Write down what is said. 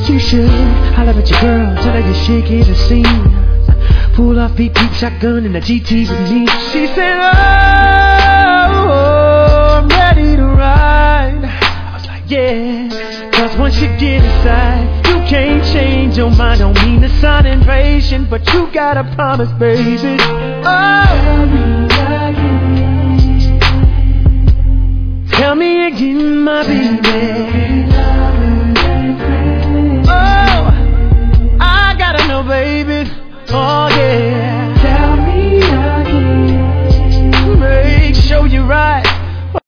you should holler at your girl, tell her you're shaking the scene. Pull off beat, shotgun in the GT with me. She said, oh, I'm ready to ride. I was like, yeah, cause once you get inside, you can't change your mind. Don't mean to sound impatient, but you gotta promise, baby. Oh, tell me again, my baby.